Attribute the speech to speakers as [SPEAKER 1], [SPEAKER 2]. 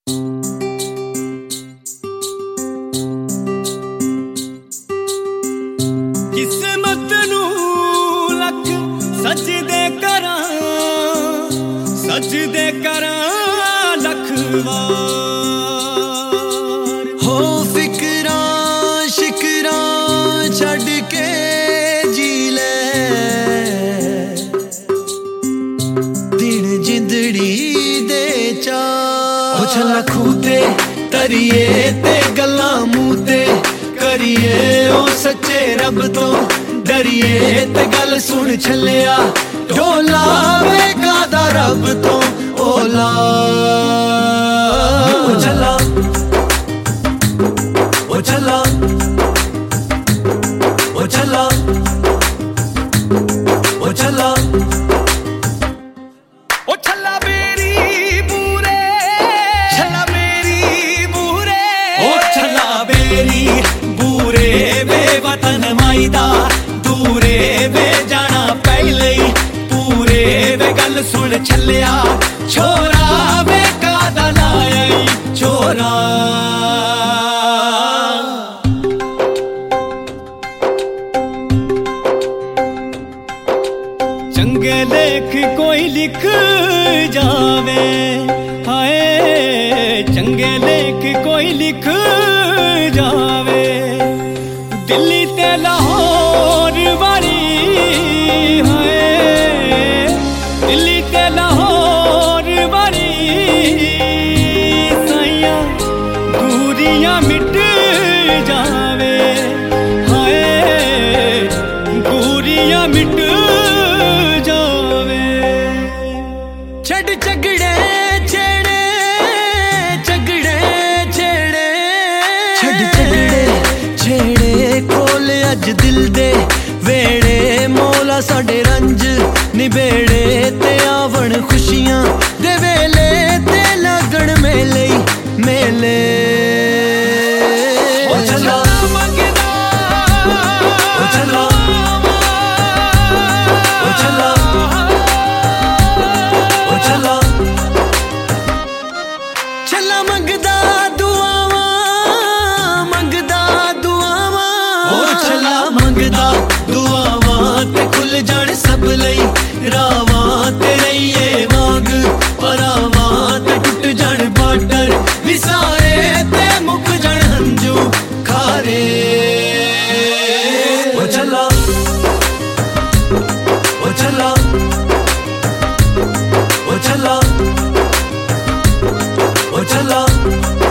[SPEAKER 1] किस्मत नू लख सजदे करां लख वार
[SPEAKER 2] हो फिकरां शिकरां छड़ के जी ले दिन जिंदड़ी दे चा ओ छला खूते तरिए ते गल्लां मूंह ते करिए ओ सच्चे रब तो डरिए ते गल सुन छलिया ढोला वेगा दा रब तो ओला ओ छला ओ छला ओ छला ओ छला
[SPEAKER 1] ओ छला मेरी बूरे छला मेरी बूरे ओ छला मेरी बूरे वे वतन माईदा दूरे वे जाना पहले ही पूरे वे गल सुन छलिया छोरा वे कादा लाया छोरा चंगे लेख कोई लिख जावे हाय चंगे लेख कोई लिख जावे दिल्ली ते लाहौर वाली हाय दिल्ली ते लाहौर वाली साइयां दूरियां मिट जावे हाय दूरियां मिट छड़ झगड़े छेड़े झगड़े छेड़े
[SPEAKER 2] छड़ झगड़े छेड़े खोल अज दिल दे वेड़े मौला साडे रंज निबेड़े ते आवण खुशियां दे वेले ते लगण मेले मेले ओ छला
[SPEAKER 1] मंगदा
[SPEAKER 2] ओ छला ओ छला ओ छला छला मंगदा दुआवां ओ छला मंगदा दुआवां ते खुल जाण सब लई रावां ते रहिए वांग परावां ते टुट जाण बाटर विसारे ते मुक जाण हंजू खारे ओ छला ओ छला ओ छला ओ छला